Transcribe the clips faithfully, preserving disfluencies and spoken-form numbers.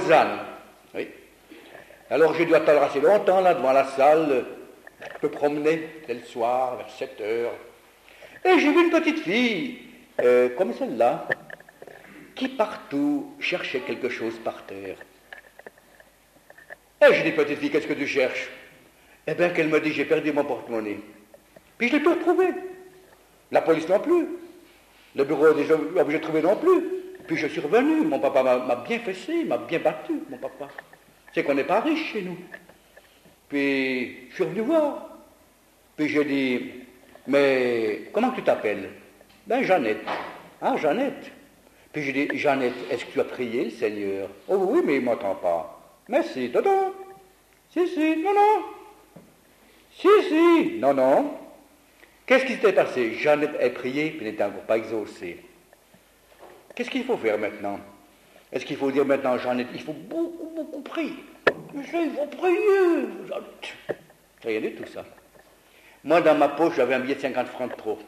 Lausanne. Oui. Alors j'ai dû attendre assez longtemps là devant la salle. Je me promenais dès le soir, vers sept heures. Et j'ai vu une petite fille, euh, comme celle-là, qui partout cherchait quelque chose par terre. Et j'ai dit, petite fille, qu'est-ce que tu cherches? Eh bien, qu'elle me dit, j'ai perdu mon porte-monnaie. Puis je l'ai tout retrouvé. La police non plus. Le bureau des objets trouvés non plus. Puis je suis revenu. Mon papa m'a, m'a bien fessé, m'a bien battu, mon papa. C'est qu'on n'est pas riche chez nous. Puis je suis revenu voir. Puis j'ai dit, mais comment tu t'appelles? Ben, Jeannette. Ah, Jeannette. Puis j'ai dit, Jeannette, est-ce que tu as prié le Seigneur? Oh oui, mais il ne m'entend pas. Mais si, non, non. Si, si, non, non. Si, si, non, non. Qu'est-ce qui s'était passé? Jeannette a prié, puis n'était encore pas exaucée. Qu'est-ce qu'il faut faire maintenant? Est-ce qu'il faut dire maintenant, Jeannette, il faut beaucoup, beaucoup prier? Mais ça, il faut prier, Jeannette. C'est rien du tout, ça. Moi, dans ma poche, j'avais un billet de cinquante francs de trop.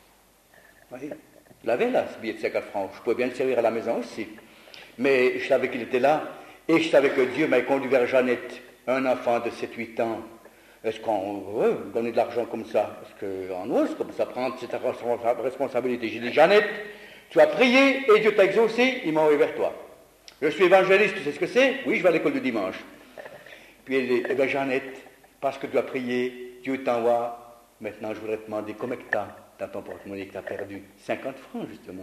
Vous voyez, je l'avais là, ce billet de cinquante francs. Je pouvais bien le servir à la maison aussi. Mais je savais qu'il était là, et je savais que Dieu m'avait conduit vers Jeannette, un enfant de sept huit ans. Est-ce qu'on veut donner de l'argent comme ça? Est-ce qu'on ose comme ça prendre cette responsabilité? J'ai dit, Jeannette, tu as prié et Dieu t'a exaucé, il m'a envoyé vers toi. Je suis évangéliste, tu sais ce que c'est? Oui, je vais à l'école du dimanche. Puis elle dit, eh bien Jeannette, parce que tu as prié, Dieu t'envoie. Maintenant, je voudrais te demander comment tu as dans ton porte-monnaie que tu as perdu? cinquante francs, justement.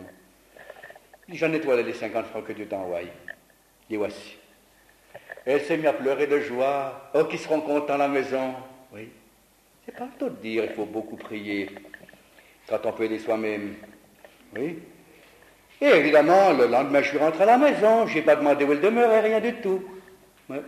Je dis, Jeannette, voilà les cinquante francs que Dieu t'envoie. Et voici. Elle s'est mise à pleurer de joie. Oh, qu'ils seront contents à la maison. Oui. C'est pas le tout de dire, il faut beaucoup prier quand on peut aider soi-même. Oui. Et évidemment, le lendemain, je suis rentré à la maison. Je n'ai pas demandé où elle demeurait, rien du tout. Oui.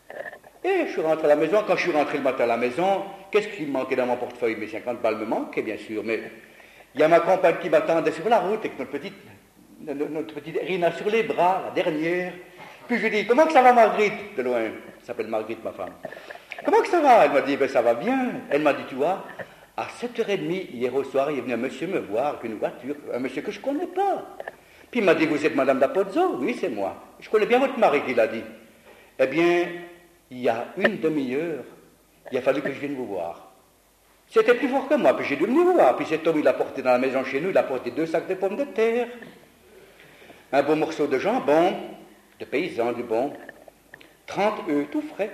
Et je suis rentré à la maison. Quand je suis rentré le matin à la maison, qu'est-ce qui me manquait dans mon portefeuille? Mes cinquante balles me manquaient, bien sûr. Mais il y a ma compagne qui m'attendait sur la route avec notre petite, notre petite Rina sur les bras, la dernière. Puis je lui dis, comment que ça va, Marguerite? De loin, elle s'appelle Marguerite, ma femme. Comment que ça va? Elle m'a dit, ben ça va bien. Elle m'a dit, tu vois, à sept heures trente, hier au soir, il est venu un monsieur me voir avec une voiture, un monsieur que je ne connais pas. Puis il m'a dit, vous êtes Madame D'Apozzo? Oui, c'est moi. Je connais bien votre mari, qu'il a dit. Eh bien, il y a une demi-heure, il a fallu que je vienne vous voir. C'était plus fort que moi, puis j'ai dû venir vous voir. Puis cet homme, il a porté dans la maison chez nous, il a porté deux sacs de pommes de terre, un beau morceau de jambon, de paysans du bon, trente œufs tout frais,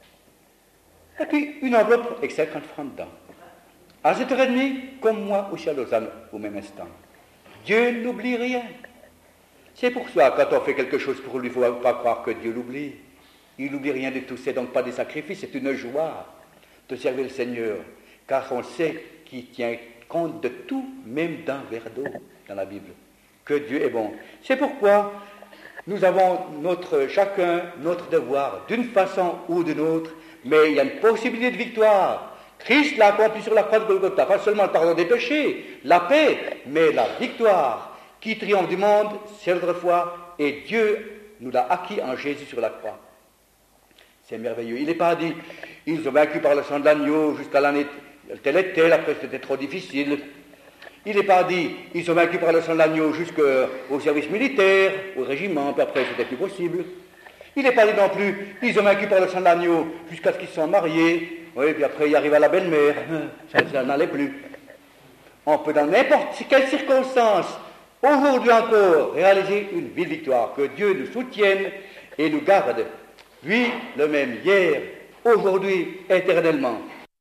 et puis une enveloppe avec cinquante francs dedans. À sept heures trente, comme moi aussi à Lausanne, au même instant. Dieu n'oublie rien. C'est pour ça, quand on fait quelque chose pour lui, il ne faut pas croire que Dieu l'oublie. Il n'oublie rien du tout. C'est donc pas des sacrifices, c'est une joie de servir le Seigneur, car on sait qu'il tient compte de tout, même d'un verre d'eau dans la Bible, que Dieu est bon. C'est pourquoi nous avons notre, chacun notre devoir, d'une façon ou d'une autre, mais il y a une possibilité de victoire. Christ l'a accompli sur la croix de Golgotha, pas seulement le pardon des péchés, la paix, mais la victoire qui triomphe du monde, c'est notre foi, et Dieu nous l'a acquis en Jésus sur la croix. C'est merveilleux. Il n'est pas dit, ils ont vaincu par le sang de l'agneau jusqu'à l'année telle et telle, après c'était trop difficile. Il n'est pas dit, ils sont vaincus par le sang de l'agneau jusqu'au service militaire, au régiment, puis après c'était plus possible. Il n'est pas dit non plus, ils ont vaincu par le sang de l'agneau jusqu'à ce qu'ils se soient mariés, oui, puis après il arrive à la belle-mère, ça, ça n'allait plus. On peut dans n'importe quelle circonstance, aujourd'hui encore, réaliser une vive victoire, que Dieu nous soutienne et nous garde, lui le même hier, aujourd'hui, éternellement.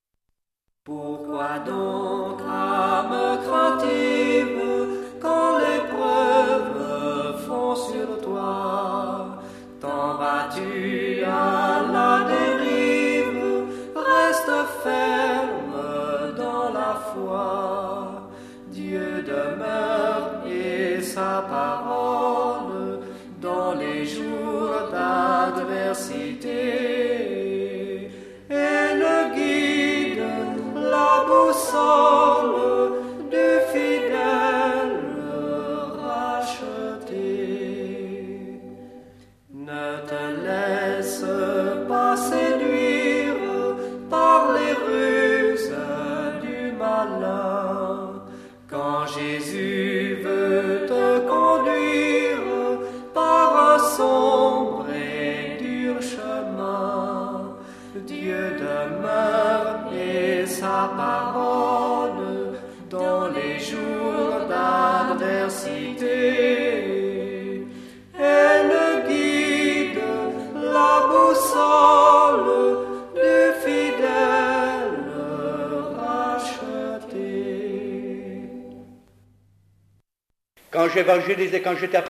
Pourquoi donc, âme craintive, quand l'épreuve fond sur toi, t'en vas-tu à la dérive, reste ferme dans la foi. Dieu demeure et sa parole dans les jours d'adversité, et le guide, la boussole du fidèle racheté. Ne te laisse pas séduire par les ruses du malin. Quand Jésus veut te conduire par un sombre et parole dans les jours d'adversité. Elle guide la boussole du fidèle racheté. Quand j'évangélisais, quand j'étais